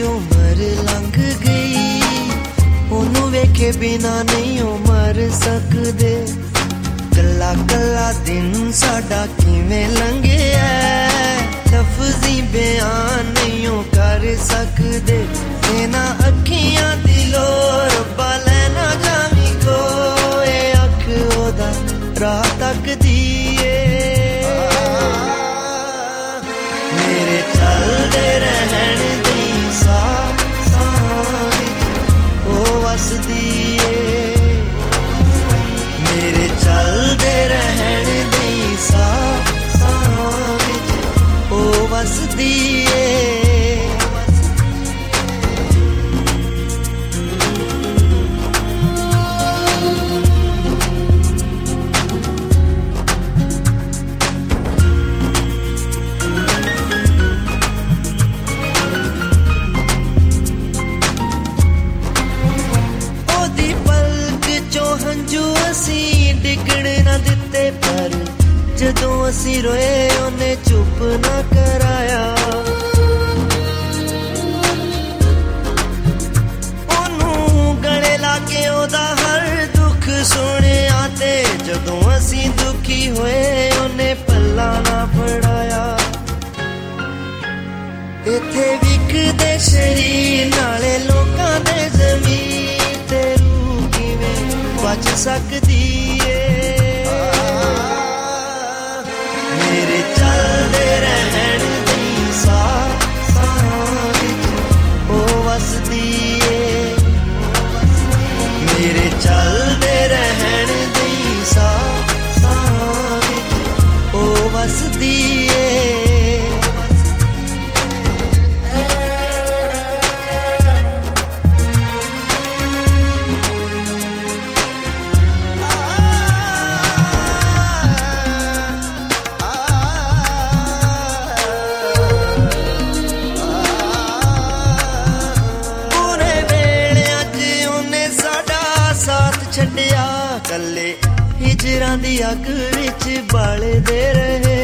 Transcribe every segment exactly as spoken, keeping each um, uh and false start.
उम्र लंघ गई, ओनू वेखे बिना नहीं ओ मर सकदे। कला कला दिन साडा किवें लंघिया, लफ्ज़ी बयान नहीं ओ कर सकदे। इन्हां अखियां दी लोर रब्बा लैना जावी को, ए अख ओदा राह तकदी ए। मेरे चलदे रहण दी साह साह ओ वसदी ए, मेरे चलदे रहण दी साह साह ओ वसदी ए। जदों असी रोए उन्हें चुप ना कराया, ओनू गले लाके ओदा हर दुख सुनिया, ते जदों असी दुखी होए उन्हें पल्ला ना फड़ाया। इत्थे विकदे शरीर नाले लोकां दे ज़मीर, ते रूह किवें बच सकदी ए। मेरे चलदे रहण दी साह साह ओ वसदी ए, मेरे चलदे रहण दी साह साह ओ वसदी ए। छड्डिया कल्ले हिजरां दी अग विच बालदे रहे,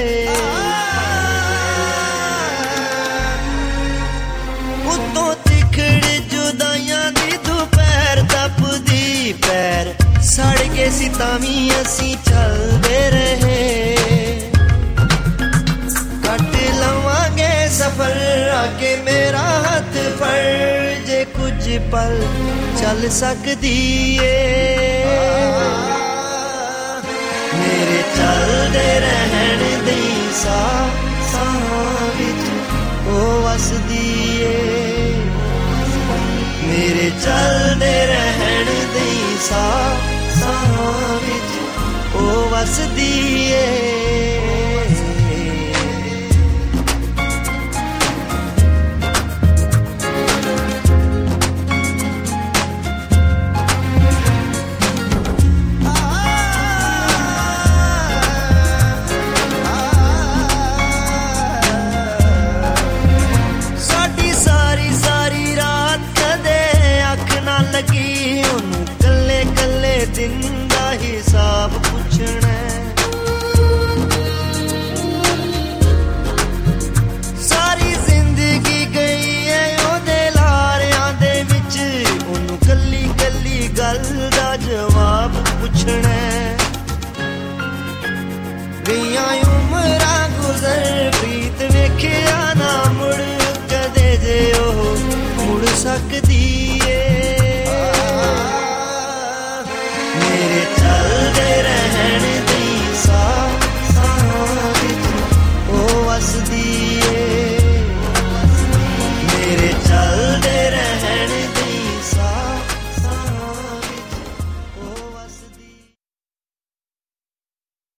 उत्तों तिखड़ जुदाइयां दी दोपहर तपदी पैर सड़ के सी तावी असी चलदे रहे। कट लवांगे सफर आके मेरा हथ फड़, जे कुछ पल चल सकदी ए। मेरे चलदे रहण दी साह साह विच ओ वसदी ए, मेरे चलदे रहण दी साह साह विच ओ वसदी ए। दिन दा हिसाब पुछना, सारी जिंदगी गई है ओदे लारियां दे विच, ओनू कल्ली कल्ली गल दा जवाब पुछना। गईयां